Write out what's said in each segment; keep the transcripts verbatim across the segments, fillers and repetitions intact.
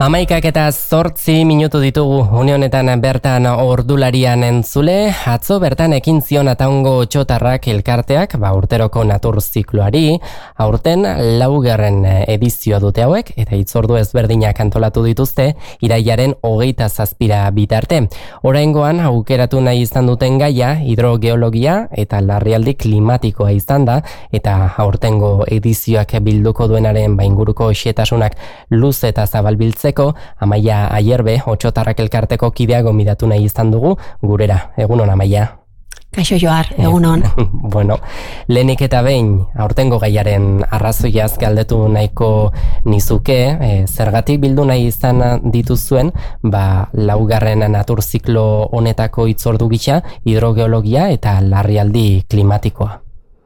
Hamaikak eta zortzi minutu ditugu unionetan bertan ordularian entzule, atzo bertan ekin zion Ataungo Otxotarrak elkarteak, ba urteroko natur zikloari, aurten laugarren edizioa dute hauek, eta hitzordu ezberdinak antolatu dituzte, irailaren hogeita zazpira bitarte. Oraingoan aukeratu nahi izan duten gaia, hidrogeologia eta larrialdi klimatikoa izan da, eta aurtengo edizioak bilduko duenaren bainguruko xetasunak luz eta zabalbiltze Amaia Aierbe, Otxotarrak elkarteko kidea gonbidatu nahi izan dugu, gurera. Egunon, Amaia. Kaixo Joar, egunon. Bueno, lehenik eta behin, aurtengo gaiaren arrazoiaz galdetu nahiko nizuke, e, zergatik bildu nahi izan dituzuen, ba, laugarren natur ziklo honetako hitzordu gisa, hidrogeologia eta larrialdi klimatikoa.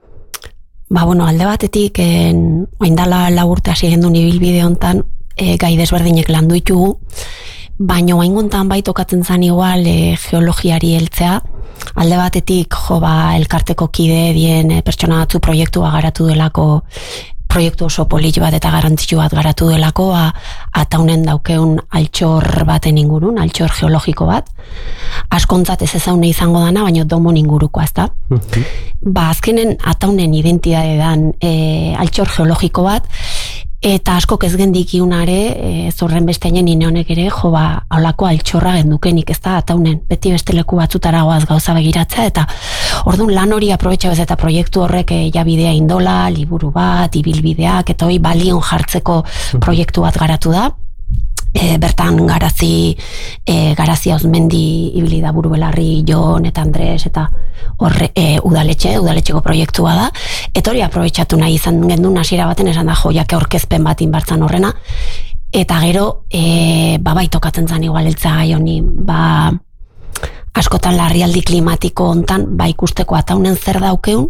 Ba, bueno, alde batetik, oindala laburte hasi gendun ibilbide hontan, E, gai desberdinek landu ditugu, baina oaingontan bai tokatzen zan igual e, geologiari heltzea, alde batetik jo ba elkarteko kide dien e, pertsona batzu proiektua garatu delako, proiektu oso polit bat eta garrantzitsu bat garatu delako, ba, Ataunen daukeun altxor baten ingurun, altxor geologiko bat, askontzat ez ezaune izango dana, baina domon ingurukoa, ezta? Ba, azkenen Ataunen identitate dan e, altxor geologiko bat, eta askok ez gendik iunare, e, zorren besteinen ineonek ere, jo ba, haulako altxorra gendukenik, ez da, Ataunen, beti beste leku batzutara goaz gauza begiratzea, eta orduan lan hori aprobetxa bez eta proiektu horrek e, ja bidea indola, liburu bat, ibilbideak, eta hori balion jartzeko proiektu bat garatu da. E, bertan garazi e, garazi Auzmendi ibili da Buru Belarri, Jon eta Andres eta horre e, udaletxe, udaletxeko proiektua da, eta hori aprobetxatu nahi izan gendun hasiera baten esan da joiak aurkezpen bat inbartzan horrena, eta gero e, ba bai tokatzen zan igual eltza gai honi, ba askotan larrialdi klimatiko hontan ba ikusteko Ataunen zer daukeun,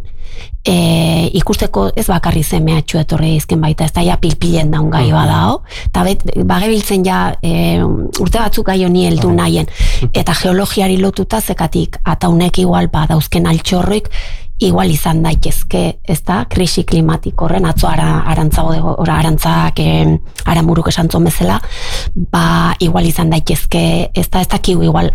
e, ikusteko ez bakarri ze mehatxu etorri izken baita, ez da ja pilpilen daun gai badao, eta bagebiltzen ja e, urte batzuk gai honi heldu nahien, eta geologiari lotuta zekatik Ataunek igual ba dauzken altxorroik igual izan daitezke, ez da, krisi klimatiko horren, atzo ara, arantzago dego, ora arantzak e, aramuruk esantzon bezala, ba igual izan daitezke, ez da, ez dakigu igual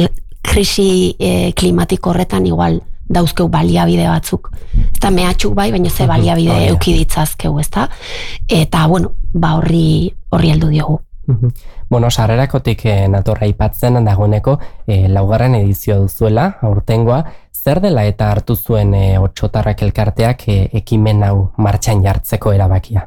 krisi e, klimatiko horretan igual dauzkeu baliabide batzuk. Ez da mehatxuk bai, baina ze baliabide oh, eukiditzazkeu, ez da? Eta, bueno, ba horri horri heldu diogu. Bueno, sarrerakotik eh, natorra aipatzen dagoeneko eh, laugarren edizio duzuela, aurtengoa, zer dela eta hartu zuen eh, Otxotarrak elkarteak eh, ekimen hau martxan jartzeko erabakia?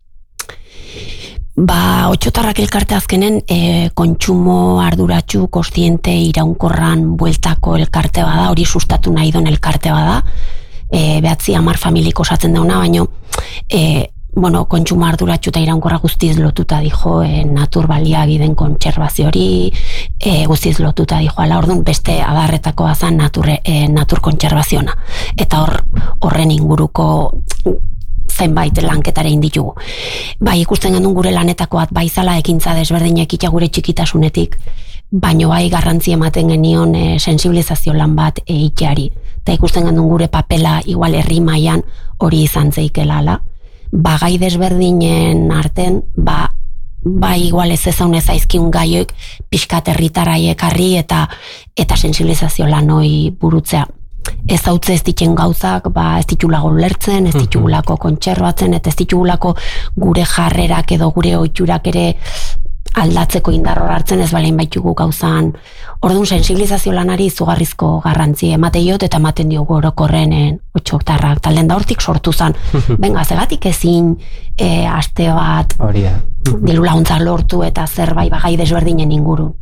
Ba, Otxotarrak elkarte azkenen e, kontsumo arduratsu, kostiente, iraunkorran bueltako elkarte bada, hori sustatu nahi don elkarte bada, e, behatzi hamar familiko osatzen dauna, baino e, bueno, kontsumo arduratsu eta iraunkorra guztiz lotuta dijo, e, natur baliabideen kontserbazio hori, e, guztiz lotuta dijo, ala orduan beste adarretako bazan natur, e, natur kontserbaziona, eta hor, horren inguruko zenbait lanketaren ditugu. Bai, ikusten gendun gure lanetako bat, bai zala ekintza desberdinek ita gure txikitasunetik, baino bai garrantzi ematen genion e, sensibilizazio lan bat eiteari. Eta ikusten gendun gure papela igual herri mailan hori izan zeikela ala. Ba, gai desberdinen arten, ba, bai igual ez ezaunez aizkiun gaioik pixkat herritaraiek harri eta, eta sensibilizazio lan hori burutzea. Ez hautze ez ditzen gauzak, ba, ez ditugulako lertzen, ez ditugulako kontserbatzen, eta ez ditugulako gure jarrerak edo gure ohiturak ere aldatzeko indarror hartzen ez balein baitugu gauzan. Orduan sensibilizazio lanari izugarrizko garrantzi ematen eta ematen diogu orokorren Otxotarrak talden da hortik sortu zan. Benga, zegatik ezin e, aste bat diru laguntza lortu eta zerbait bagai desberdinen ingurun.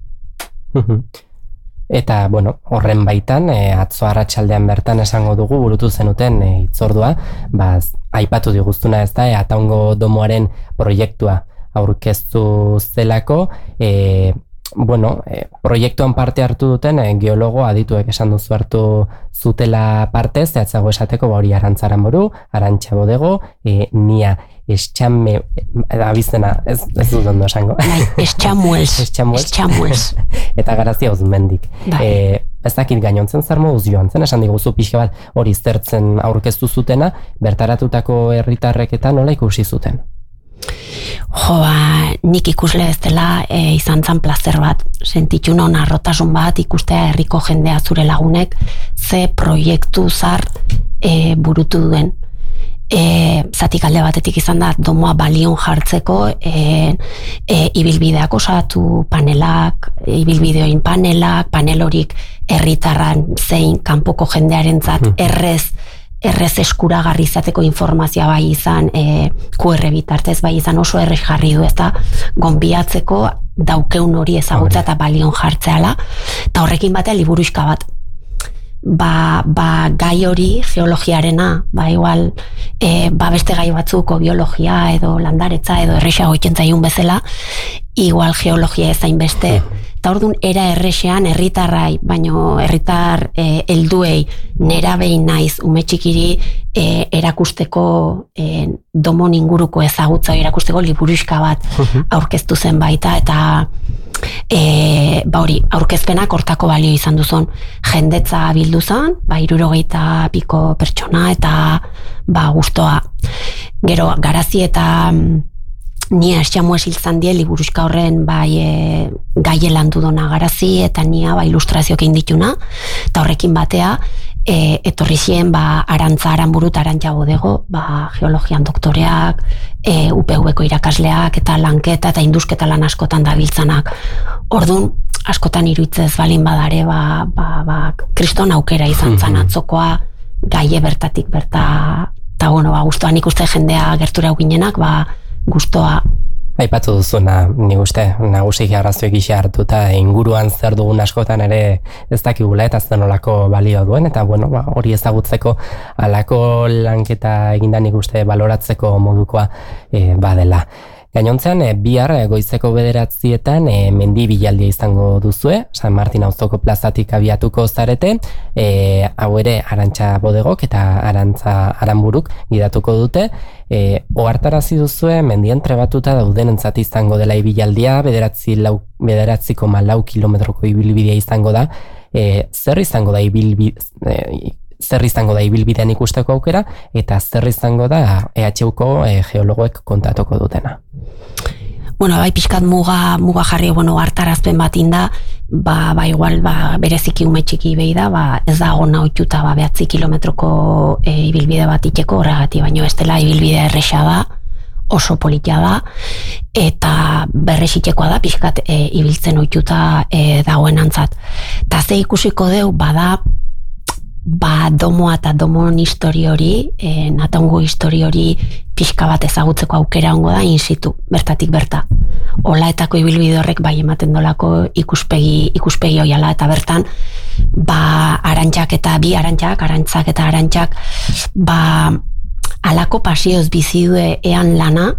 Eta, bueno, horren baitan, e, atzo arratsaldean bertan esango dugu burutu zenuten e, hitzordua, ba, aipatu diguztuna ez da, e, Ataungo domoaren proiektua aurkeztu zelako, e, bueno, e, proiektuan parte hartu duten e, geologo adituek esan duzu hartu zutela parte, zehatzago esateko ba hori Arantzaran boru, Arantxa bodego, e, nia Estxame, abizena, ez, ez dut ondo esango. Bai, Estxamuels. Estxamuels. Eta Garazi Auzmendik. E, ez dakit gainontzen zer moduz joan zen, esan diguzu pixka bat hori zertzen aurkeztu zutena, bertaratutako herritarrek eta nola ikusi zuten? Jo, ba, nik ikusle ez dela e, izan zan plazer bat, sentitxu non arrotasun bat ikustea herriko jendea zure lagunek ze proiektu zar e, burutu duen. E, zatik alde batetik izan da domoa balion jartzeko e, e, ibilbideak osatu, panelak, ibilbideoin panelak, panel horik herritarran zein kanpoko jendearentzat errez errez eskuragarri izateko informazioa bai izan, e, Q R bitartez bai izan oso errez jarri du, eta gonbiatzeko daukeun hori ezagutza eta balion jartzeala, eta horrekin batea liburuxka bat. Ba, ba gai hori geologiarena, ba igual e, ba beste gai batzuko biologia edo landaretza edo errexago ikentzaiun bezala, igual geologia ezain beste, eta orduan era errexean herritarrai, baino herritar e, helduei nerabei naiz ume txikiri e, erakusteko e, domon inguruko ezagutza erakusteko liburuxka bat aurkeztu zen baita, eta E, ba hori, aurkezpenak hortako balio izan duzun, jendetza bildu zen, ba hirurogeita piko pertsona eta ba gustoa. Gero garazi eta nia esxamu esiltzan die liburuxka horren bai e, gaie landu dona garazi eta nia ba ilustrazioak indituna, eta horrekin batea e, etorri zien ba Arantza Aranburu eta Arantxa Bodego, ba geologian doktoreak, e, U P V-ko irakasleak eta lanketa eta indusketa lan askotan dabiltzanak. Orduan, askotan iruditzez balin badare, ba, ba, ba, kriston aukera izan zan atzokoa, gaie bertatik berta, eta bueno, ba, guztua nik uste jendea gertura ginenak, ba, guztua. Aipatu duzuna, nik uste, nagusik arrazoik gisa hartuta inguruan zer dugun askotan ere ez dakigula eta zen olako balio duen, eta bueno, ba, hori ezagutzeko alako lanketa eginda nik uste baloratzeko modukoa e, badela. Gainontzean, e, bihar goizeko bederatzietan e, mendi bilaldia izango duzue, San Martin auzoko plazatik abiatuko zarete, e, hau ere Arantxa Bodegok eta Arantza Aranburuk gidatuko dute, e, ohartarazi duzue mendien trebatuta daudenentzat izango dela ibilaldia, bederatzi lau, bederatzi koma lau kilometroko ibilbidea izango da, e, zer izango da ibilbidea, e, zer izango da ibilbidean ikusteko aukera, eta zer izango da E H Uko e, geologoek kontatuko dutena. Bueno, bai pixkat muga, muga jarri, bueno, hartarazpen bat inda, ba, ba igual, ba, bereziki ume txiki behi da, ba, ez da gona oituta, ba, behatzi kilometroko e, ibilbide bat iteko horregati, baino ez dela ibilbidea erresa da, oso politia da, eta berresitekoa da, pixkat e, ibiltzen oituta e, dagoen antzat. Ta ze ikusiko deu, bada, ba domoa eta domon histori hori, e, natongo histori hori pixka bat ezagutzeko aukera ongo da in situ, bertatik berta. Olaetako ibilbide horrek bai ematen dolako ikuspegi, ikuspegi oiala, eta bertan ba Arantxak eta bi Arantxak, Arantzak eta Arantxak, ba alako pasioz bizi du ean lana,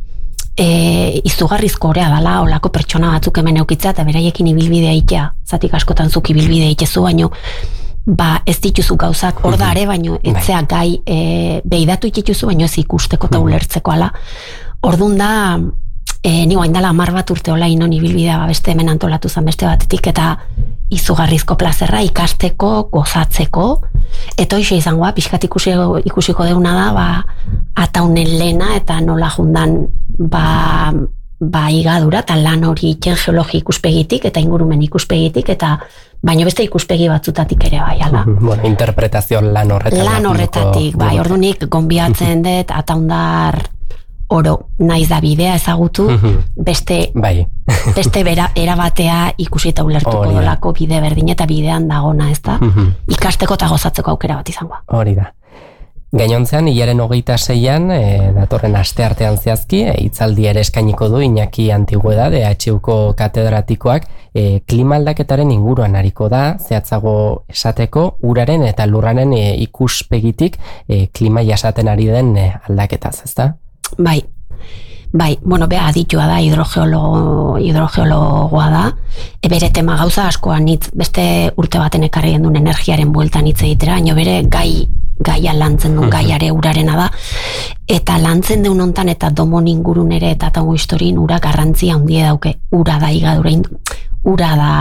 e, izugarrizko horea dala, olako pertsona batzuk hemen eukitzea eta beraiekin ibilbidea itea, zatik askotan zuk ibilbidea itezu, baino ba ez dituzu gauzak hor da ere, baino etzea gai e, behidatu itituzu, baino ez ikusteko eta ulertzeko ala. Orduan da, e, nigo hain dala hamar bat urte hola inon ibilbidea, ba, beste hemen antolatu zen beste batetik, eta izugarrizko plazerra ikasteko, gozatzeko, eta hoxe izangoa, pixkat ikusiko, ikusiko deuna da, ba, ataunen lehena eta nola jundan, ba, ba igadura eta lan hori itxen geologi ikuspegitik eta ingurumen ikuspegitik, eta baino beste ikuspegi batzutatik ere bai, ala. Bueno, interpretazio lan horretatik. Lan horretatik, bai, ordunik gonbiatzen dut ataundar oro naiz da bidea ezagutu, beste bai. beste bera, erabatea ikusi eta ulertuko dolako bide berdin eta bidean dagona, ez da? Ikasteko eta gozatzeko aukera bat izangoa. Hori da. Gainontzean, hilaren hogeita seian, e, datorren aste artean zehazki, e, hitzaldi ere eskainiko du Iñaki Antiguedad, E H Uko katedratikoak, e, klima aldaketaren inguruan ariko da, zehatzago esateko, uraren eta lurraren e, ikuspegitik e, klima jasaten ari den e, aldaketaz, ezta? Bai, bai, bueno, beha aditua da, hidrogeologo, hidrogeologoa da, e, bere tema gauza askoan hitz, beste urte baten ekarri duen energiaren bueltan hitz egitera, baina bere gai gaia lantzen duen, gaiare urarena da, eta lantzen duen ontan eta domon ingurun ere eta tango historien ura garrantzia handia dauke, ura da igadura, ura da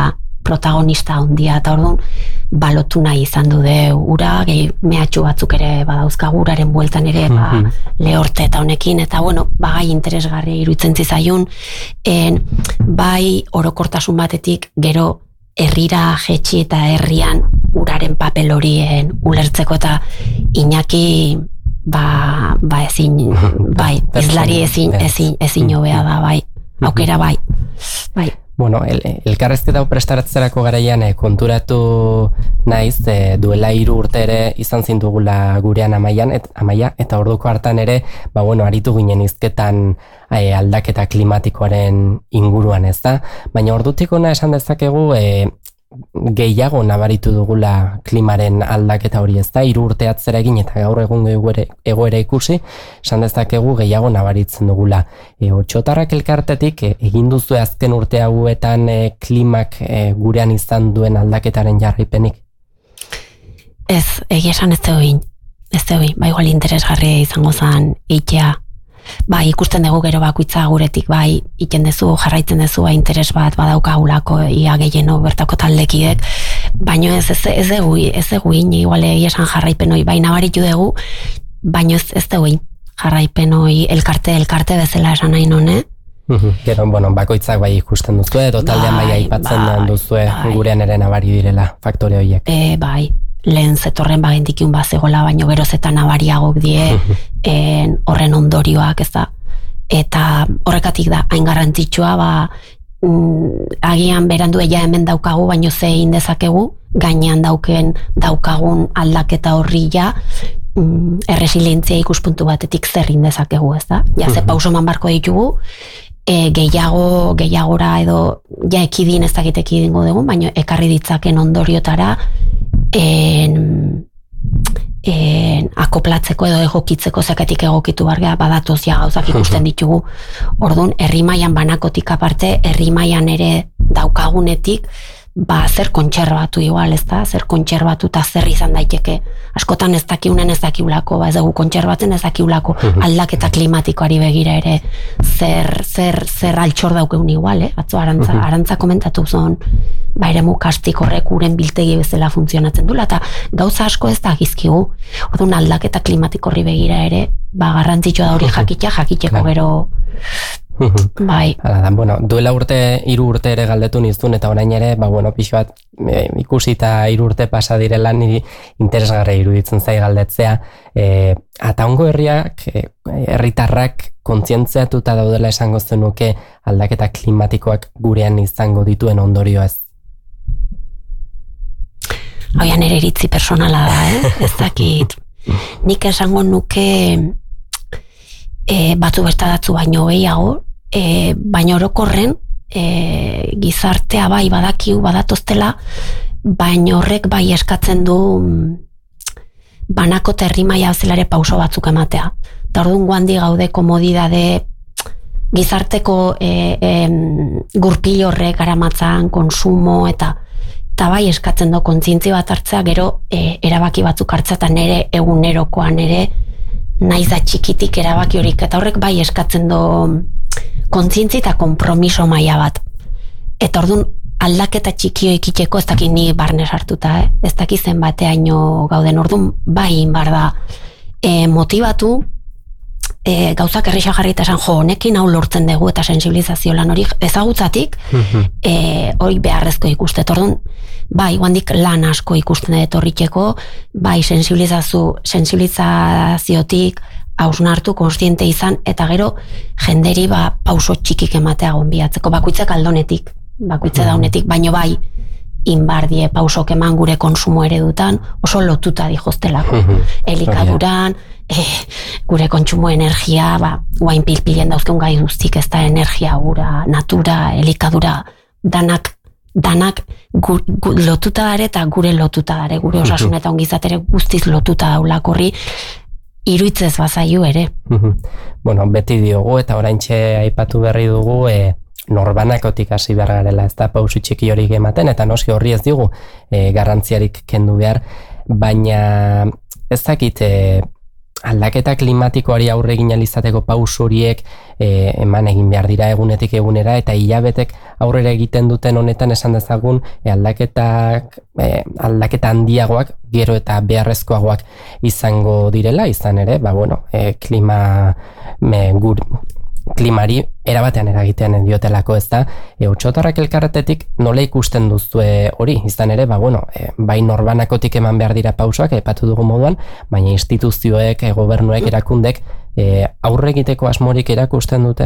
protagonista handia, eta orduan balotu nahi izan du de ura, gehi mehatxu batzuk ere badauzkagu uraren bueltan ere ba, lehorte eta honekin, eta bueno, bagai interesgarria iruditzen zizaiun, en, bai orokortasun batetik gero herrira jetxi eta herrian uraren papel horien ulertzeko eta Iñaki ba, ba ezin, bai, izlari ezin, ezin, ezin hobea da, bai, aukera bai, bai. Bueno, el, elkarrezketa hau prestaratzerako garaian eh, konturatu naiz eh, duela hiru urte ere izan zintugula gurean Amaian, et, Amaia, eta orduko hartan ere, ba bueno, aritu ginen hizketan eh, aldaketa klimatikoaren inguruan, ez da? Baina ordutik ona esan dezakegu eh, gehiago nabaritu dugula klimaren aldaketa hori, ez da? Hiru urte atzera egin eta gaur egun egoera ikusi, esan dezakegu gehiago nabaritzen dugula. E, Otxotarrak elkartetik e, egin duzu azken urte hauetan e, klimak e, gurean izan duen aldaketaren jarraipenik? Ez, egia esan ez zegoen, ez zegoen, ba igual interesgarria izango zen itea. Bai, ikusten dugu gero bakoitza guretik, bai, iten dezu, jarraitzen dezu, ba, interes bat badaukagulako ia gehieno bertako taldekidek, baino ez ez ez dugu, ez dugu, igual egia esan jarraipen hori, bai, nabaritu dugu, baino ez ez dugu, jarraipen hori, elkarte, elkarte bezala esan nahi none. Gero, bueno, bakoitzak bai ikusten duzue, edo taldean bai aipatzen bai, duzue, bai. Gurean ere nabari direla faktore horiek. E, bai, lehen zetorren bagentikun bazegola, baino gero zetan nabariagok die, en, horren ondorioak, ez da. Eta horrekatik da, hain garrantzitsua, ba, mm, agian berandu eia hemen daukagu, baino zein dezakegu, gainean dauken daukagun aldaketa horri ja, mm, erresilientzia ikuspuntu batetik zerrin dezakegu, ez da. Ja, ze pauso eman barko ditugu, e, gehiago, gehiagora edo, ja ekidin ez dakit ekidingo dugu, baino ekarri ditzaken ondoriotara, en, en, akoplatzeko edo egokitzeko zekatik egokitu bargea badatoz ja gauzak ikusten ditugu. Orduan, herri mailan banakotik aparte, herri mailan ere daukagunetik, ba, zer kontserbatu igual, ez da? Zer kontserbatu eta zer izan daiteke. Askotan ez dakiunen ez dakiulako, ba, ez dugu kontserbatzen ez dakiulako aldaketa klimatikoari begira ere zer, zer, zer altxor daukeun igual, eh? Atzo arantza, arantza komentatu zon, ba, eremu kastik horrek uren biltegi bezala funtzionatzen dula, eta gauza asko ez da gizkigu. Orduan aldaketa klimatiko horri begira ere, ba, garrantzitsua da hori jakitea, jakiteko gero. Bai. Hala da, bueno, duela urte, hiru urte ere galdetu nizun, eta orain ere, ba, bueno, pixo bat e, ikusi eta hiru urte pasa direla niri interesgarria iruditzen zai galdetzea. E, Ataungo herriak, e, herritarrak kontzientziatuta daudela esango zenuke aldaketa klimatikoak gurean izango dituen ondorioaz? Oian ere iritzi personala da, eh? Ez dakit. Nik esango nuke e, batzu bertadatzu baino gehiago, E, baina orokorren e, gizartea bai badakiu badatoztela, baina horrek bai eskatzen du banako herri maila zelare pauso batzuk ematea. Eta orduan guandi gaude komodidade gizarteko e, e, gurpil horrek aramatzan, konsumo eta eta bai eskatzen du kontzientzi bat hartzea, gero e, erabaki batzuk hartzea eta nere egunerokoan ere naiz da txikitik erabaki horik, eta horrek bai eskatzen du kontzientzi eta konpromiso maila bat. Eta orduan aldaketa txikio ikiteko ez dakit ni barne sartuta, eh? Ez dakit zen bateaino gauden, orduan bai inbar da e, motibatu, e, gauzak errisa jarri eta esan jo, honekin hau lortzen dugu eta sensibilizazio lan hori ezagutzatik, e, hori beharrezko ikuste. Orduan, bai, guandik lan asko ikusten dut horritxeko, bai, sensibilizazio, sensibilizaziotik, hausnartu, konstiente izan, eta gero jenderi ba, pauso txikik ematea gonbiatzeko, bakoitzak aldonetik, bakoitza daunetik, baino bai, inbardie pausok eman gure konsumo eredutan, oso lotuta dijostelako. Elikaduran, eh, gure kontsumo energia, ba, guain pilpilien dauzkeun gai guztik, ez da energia, gura, natura, elikadura, danak, danak gu, gu, lotuta dare eta gure lotuta dare, gure osasun eta ongizatere guztiz lotuta daulakorri, iruitzez bazaiu ere. Bueno, beti diogu eta oraintxe aipatu berri dugu e, norbanakotik hasi behar garela, ez da pausu txiki horik ematen, eta noski horri ez digu e, garrantziarik kendu behar, baina ez dakit e, aldaketa klimatikoari aurre egin alizateko pauso horiek e, eman egin behar dira egunetik egunera, eta hilabetek aurrera egiten duten honetan esan dezagun e, aldaketak e, aldaketa handiagoak gero eta beharrezkoagoak izango direla, izan ere, ba bueno, e, klima me, gur, klimari erabatean eragitean diotelako, ez da, e, otxotarrak elkartetik nola ikusten duzue hori, izan ere, ba, bueno, e, bai norbanakotik eman behar dira pausoak, epatu dugu moduan, baina instituzioek, e, gobernuek, erakundek, e, aurre egiteko asmorik erakusten dute?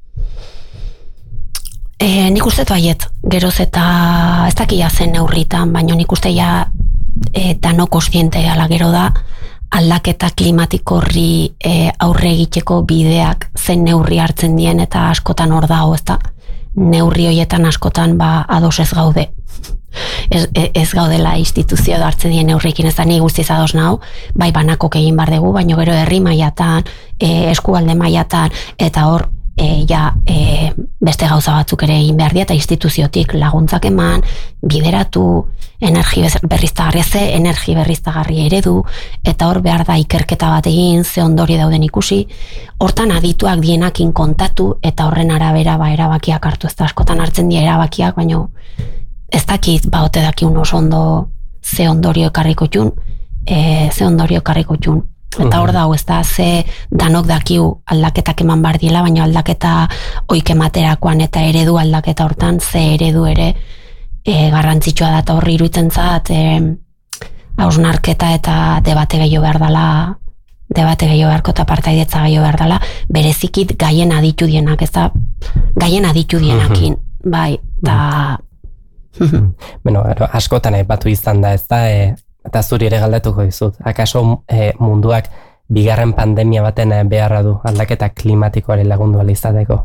E, nik uste baiet, geroz eta ez dakia zen neurritan, baina nik uste ja e, dano kontziente ala gero da, aldaketa klimatiko horri e, aurre egiteko bideak zen neurri hartzen dien, eta askotan hor dago, ezta? Neurri horietan askotan ba ados ez gaude. Ez, ez gaudela instituzio da hartzen dien neurrikin, ez da ni guztiz ados nau, bai banakok egin bar dugu, baina gero herri mailatan, e, eskualde mailatan, eta hor e, ja e, beste gauza batzuk ere egin behar dira, eta instituziotik laguntzak eman, bideratu, energi berriztagarria ze, energi berriztagarria eredu, eta hor behar da ikerketa bat egin, ze ondori dauden ikusi, hortan adituak dienakin kontatu, eta horren arabera ba erabakiak hartu, ez da askotan hartzen dira erabakiak, baina ez dakit ba ote daki unos ondo ze ondorio ekarriko txun, e, ze ondorio ekarriko txun. Eta hor dago, ez da, ze danok dakiu aldaketak eman bar diela, baina aldaketa oik ematerakoan eta eredu aldaketa hortan, ze eredu ere e, garrantzitsua da, eta horri iruditzen zat, e, hausnarketa eta debate gehiago behar dela, debate gehiago beharko eta partaidetza gehiago behar dela, berezikit gaien aditu dienak, ez da, gaien aditu dienakin, bai, eta... Bueno, askotan aipatu izan da, ez da, e... Eta zuri ere galdetuko dizut, akaso e, munduak bigarren pandemia baten beharra du aldaketa klimatikoari lagundu ahal izateko?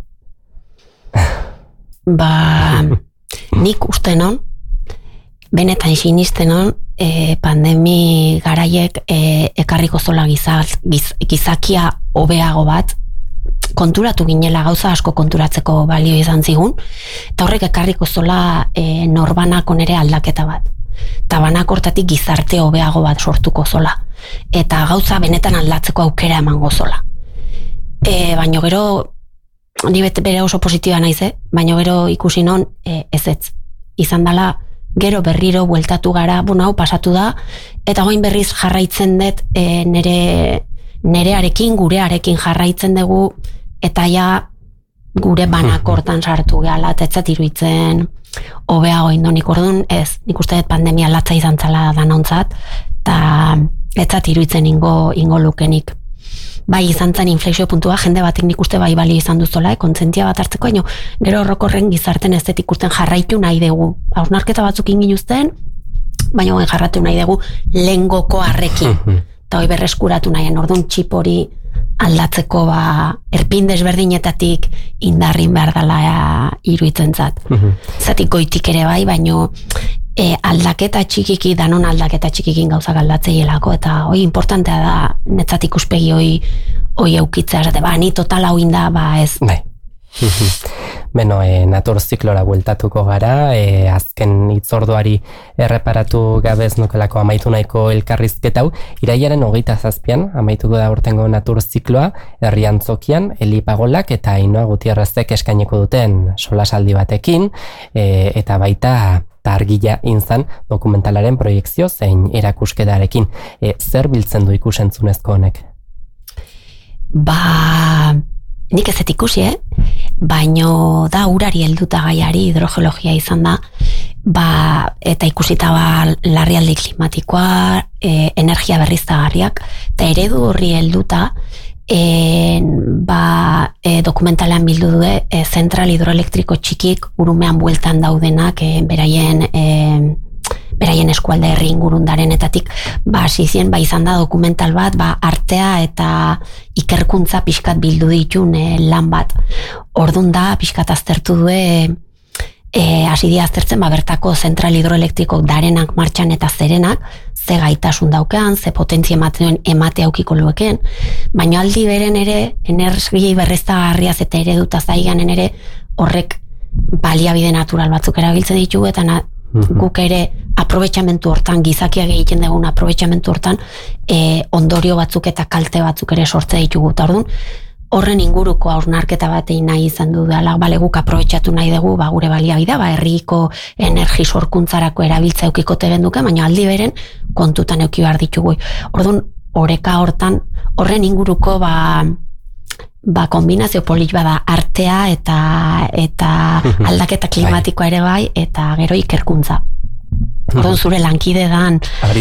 Ba, nik uste non, benetan sinisten non, e, pandemi garaiek e, ekarriko zola gizaz, giz, gizakia hobeago bat, konturatu ginela gauza asko konturatzeko balio izan zigun, eta horrek ekarriko zola e, norbanako nere aldaketa bat. Eta banak hortatik gizarte hobeago bat sortuko zola. Eta gauza benetan aldatzeko aukera emango zola. E, baina gero, ni bere oso positiba naiz, eh? Baina gero ikusi non e, ez ez. Izan dela, gero berriro bueltatu gara, bueno, hau pasatu da, eta goin berriz jarraitzen dut e, nere, nerearekin, gurearekin jarraitzen dugu, eta ja gure banak hortan sartu gehala, eta etzat iruditzen hobeago indonik orduan, ez, nik uste dut pandemia latza izan zala danontzat, eta etzat iruditzen ingo, ingo lukenik. Bai izan zen inflexio puntua, jende batek nik uste bai bali izan duzola, eh, kontzentia bat hartzeko, baina gero horrokorren gizarten ez dut ikusten jarraitu nahi dugu. Hausnarketa batzuk ingin uzten, baina guen jarratu nahi dugu lehengoko harrekin. Eta hoi berreskuratu nahien, orduan txip hori aldatzeko ba, erpin desberdinetatik indarrin behar dela iruditzen zat. Zatik goitik ere bai, baino e, aldaketa txikiki, danon aldaketa txikikin gauzak aldatzeielako, eta hoi importantea da netzat ikuspegi hoi, hoi eukitzea, zate, ba, ni total hau inda, ba ez. Bai. Beno, e, natur ziklora bueltatuko gara, e, azken hitzorduari erreparatu gabez nukelako amaitu nahiko elkarrizketa hau, iraiaren hogeita zazpian, amaituko da urtengo natur zikloa, herrian zokian, Eli Pagolak eta Ainhoa Gutierrezek eskainiko duten solasaldi batekin, e, eta baita Argila inzan dokumentalaren proiekzio zein erakusketarekin. E, zer biltzen du ikusentzunezko honek? Ba... Nik ez ikusi, eh? Baino da urari helduta gaiari hidrogeologia izan da, ba, eta ikusita ba, larrialdi klimatikoa, e, energia berriztagarriak, eta eredu horri helduta, e, ba, e, dokumentalean bildu du, e, zentral hidroelektriko txikik urumean bueltan daudenak, e, beraien... E, beraien eskualde herri ingurundarenetatik ba sizien ba izan da dokumental bat ba artea eta ikerkuntza pixkat bildu ditun e, lan bat. Ordun da pixkat aztertu du e, hasi dia aztertzen ba bertako zentral hidroelektriko darenak martxan eta zerenak ze gaitasun daukean, ze potentzia ematen emate aukiko lueken, baina aldi beren ere energia berriztagarriaz eta ereduta zaiganen ere horrek baliabide natural batzuk erabiltzen ditugu eta na, Guk ere aprobetxamentu hortan, gizakiak egiten dugun aprobetxamentu hortan, e, ondorio batzuk eta kalte batzuk ere sortze ditugu. Eta orduan, horren inguruko hausnarketa batein nahi izan du dela, bale guk aprobetxatu nahi dugu, ba, gure baliabida, ba, herriko energi sorkuntzarako erabiltza eukikote genduke, baina aldi beren kontutan euki behar ditugu. Orduan, oreka hortan, horren inguruko, ba, ba, kombinazio polit bada artea eta, eta aldaketa klimatikoa ere bai, eta gero ikerkuntza. Orduan zure lankide dan,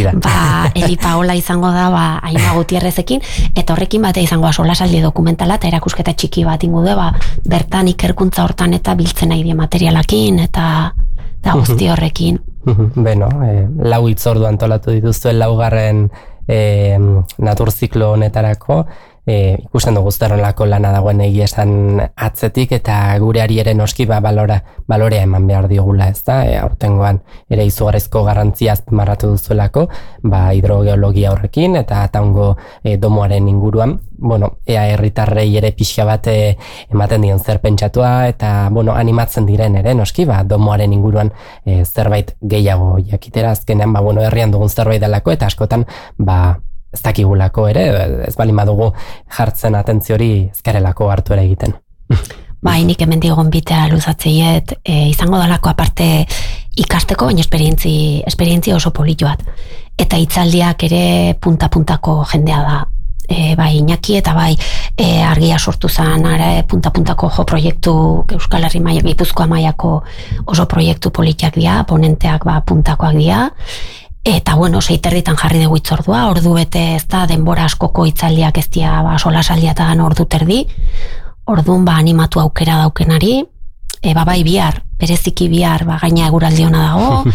ba, Eli Paola izango da, ba, Ainhoa Gutierrezekin, eta horrekin batea izango da solasaldi dokumentala, eta erakusketa txiki bat ingo du, ba, bertan ikerkuntza hortan eta biltzen nahi die materialakin, eta, eta guzti horrekin. Beno, eh, lau hitzordu antolatu dituzuen laugarren eh, naturziklo honetarako, E, ikusten dugu zerrelako lana dagoen egia esan atzetik eta gureari ere noski ba, balora, balorea eman behar diogula, ez da? E, aurtengoan ere izugarrizko garrantzia azpimarratu duzuelako, ba, hidrogeologia horrekin eta taungo e, domoaren inguruan, bueno, ea herritarrei ere pixka bat e, ematen dion zer pentsatua eta bueno, animatzen diren ere noski, ba, domoaren inguruan e, zerbait gehiago jakitera azkenean, ba, bueno, herrian dugun zerbait delako eta askotan, ba, ez dakigulako ere, ez bali madugu jartzen atentziori ezkarelako hartu ere egiten. Bai, nik hemen digon bitea luzatzeiet, e, izango dalako aparte ikasteko, baina esperientzi, esperientzi oso politu bat. Eta hitzaldiak ere punta-puntako jendea da. E, bai, Iñaki eta bai e, argia sortu zen ara, punta-puntako jo proiektu Euskal Herri maia, Gipuzkoa mailako oso proiektu politiak dira, ponenteak ba, puntakoak dira. Eta, bueno, seiterritan jarri dugu itzordua, ordu bete ez da, denbora askoko itzaldiak ez dira, ba, solasaldiatagan ordu terdi, orduan, ba, animatu aukera daukenari, e, ba, bai bihar, bereziki bihar, ba, gaina eguraldiona dago,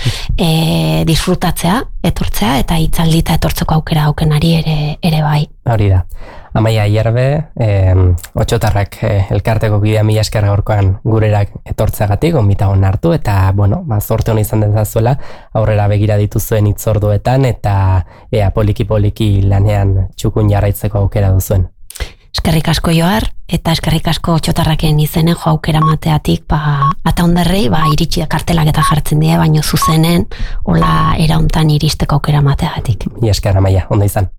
e, disfrutatzea, etortzea, eta itzaldi eta etortzeko aukera daukenari ere, ere bai. Hori da. Amaia Ierbe, eh, otxotarrak eh, elkarteko bidea mila esker gaurkoan gurerak etortzeagatik, gonbitagon hartu, eta, bueno, ba, zorte hona izan dezazuela, aurrera begira dituzuen hitzorduetan, eta ea poliki-poliki lanean txukun jarraitzeko aukera duzuen. Eskerrik asko Joar, eta eskerrik asko otxotarraken izenen jo aukera mateatik, ba, ata ondarrei, ba, iritsi da kartelak eta jartzen dira, baino zuzenen, hola era hontan iristeko aukera mateatik. Mila esker, Amaia, ondo izan.